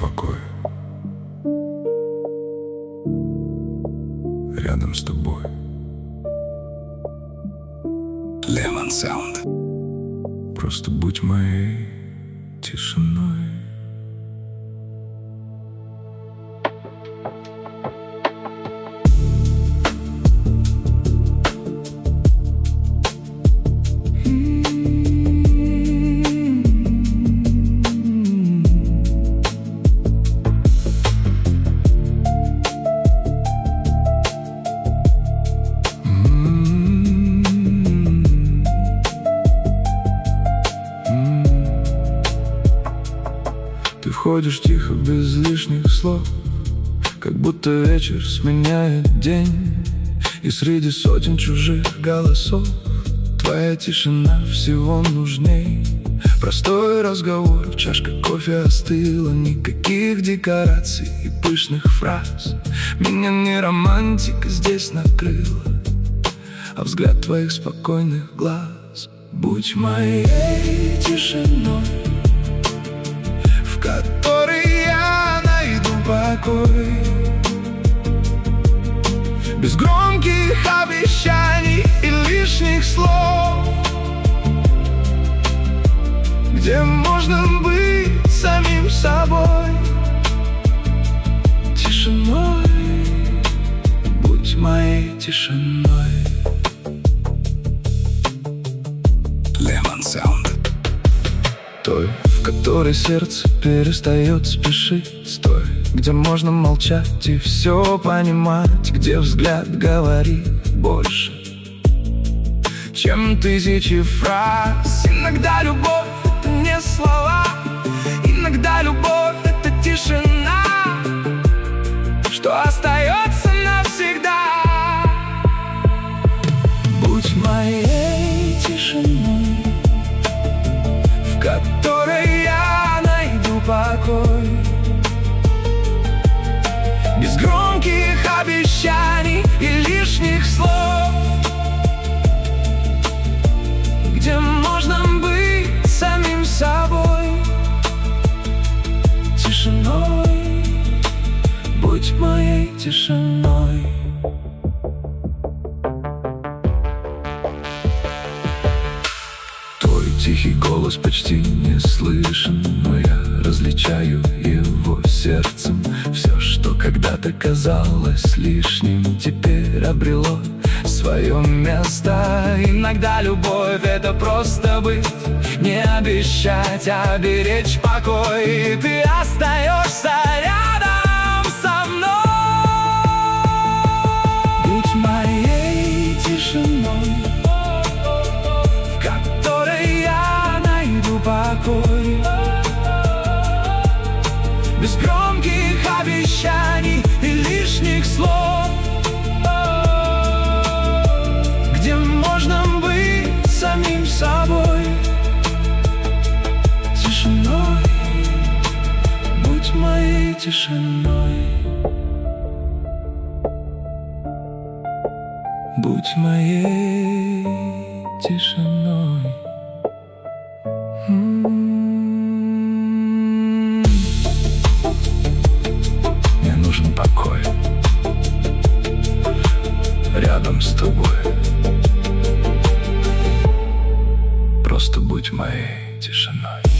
покой рядом с тобой. Lemon Sound. Просто будь моей тишиной. Ты входишь тихо, без лишних слов, как будто вечер сменяет день. И среди сотен чужих голосов твоя тишина всего нужней. Простой разговор, в чашке кофе остыла. Никаких декораций и пышных фраз. Меня не романтика здесь накрыла, а взгляд твоих спокойных глаз. Будь моей тишиной, в которой я найду покой. Без громких обещаний и лишних слов, где можно быть самим собой. Тишиной, будь моей тишиной. Lemon Sound. Той, в которой сердце перестает спешить, той, где можно молчать и все понимать, где взгляд говорит больше, чем тысячи фраз. Иногда любовь — это не слова, иногда любовь — это тишина, что остается навсегда. Будь моей тишиной, в которой я найду покой. Без громких обещаний и лишних слов, где можно быть самим собой. Тишиной, будь моей тишиной. Твой тихий голос почти не слышен, но я различаю его сердцем. Все, что когда-то казалось лишним, теперь обрело свое место. Иногда любовь — это просто быть, не обещать, а беречь покой. И ты остаешься рядом со мной. Будь моей тишиной, в которой я найду покой. Без громких обещаний и лишних слов, где можно быть самим собой. Тишиной, будь моей тишиной. Будь моей тишиной. Мне нужен покой рядом с тобой. Просто будь моей тишиной.